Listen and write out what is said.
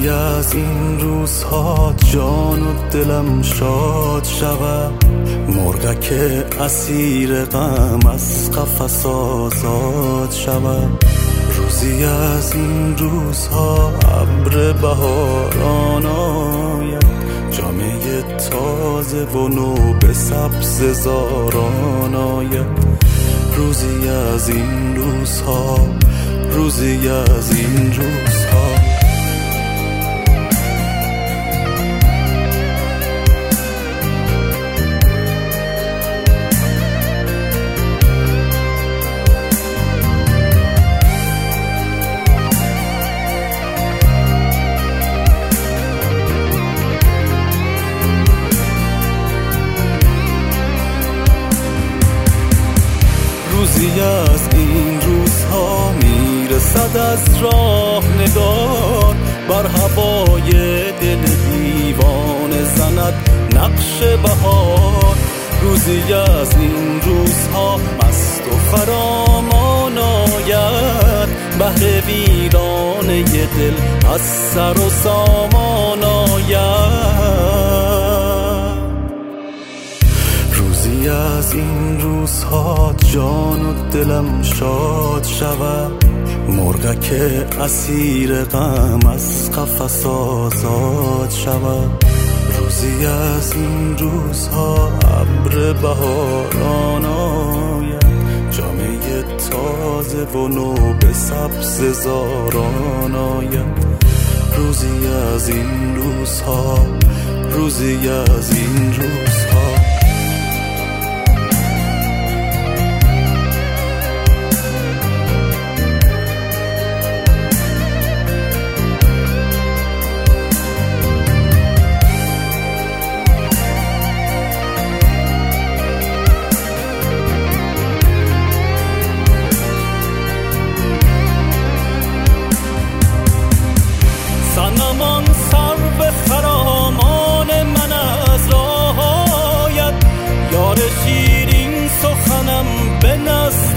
روزی از این روزها جان و دلم شاد شود، مرغک اسیر غم از قفس آزاد شود. روزی از این روزها ابر بهاران آید، جامه تازه و نو به سبز زاران آید. روزی از این روزها، روزی از این روزها. روزی از این روزها میرسد از راه نگار، بر هوای دل دیوانه زند نقش بهار. روزی از این روزها مست و خرامان آید، بهر ویرانه دل از سر و سامان آید. روزی از این روزها جان و دلم شاد شود، مرغک اسیر غم از قفس آزاد شود. روزی از این روزها ابر بهاران آید، جامه تازه و نو به سبز زاران آید. روزی از این روزها، روزی از این روزها. صنمان سر به خرامان من از راه آید، یار شیرین سخنم به نزد